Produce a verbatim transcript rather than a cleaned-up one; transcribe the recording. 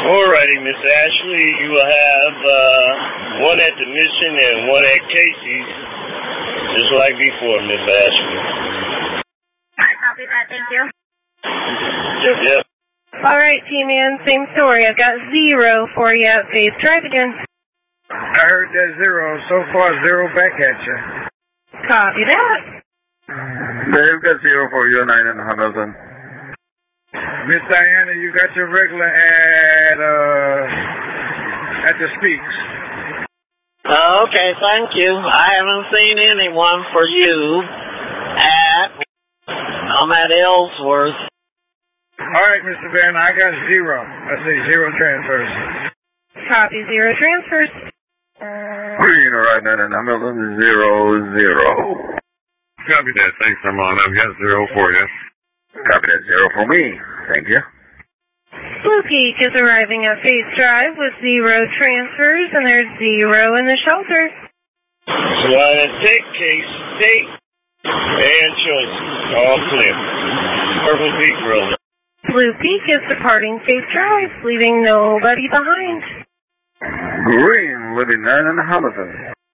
Alrighty, Miss Ashley, you will have uh, one at the Mission and one at Casey's, just like before, Miss Ashley. I copy that, thank you. Yep, yep. Alright, T-Man, same story. I've got zero for you at Phase Drive again. I heard that zero. So far, zero back at you. Copy that. They've got zero for you, nine and Hamilton. Miss Diana, you got your regular at, uh, at the Speaks. Oh, okay, thank you. I haven't seen anyone for you at, I'm at Ellsworth. All right, Mister Van, I got zero. I say zero transfers. Copy, zero transfers. Green, all right, nine and Hamilton, zero, zero. Copy that. Thanks, Armand. I've got zero for you. Copy that, zero for me. Thank you. Blue Peak is arriving at Phase Drive with zero transfers, and there's zero in the shelter. So I take Case, State, and Choice. All clear. Purple Peak Road. Blue Peak is departing Phase Drive, leaving nobody behind. Green, living nine and Hamilton.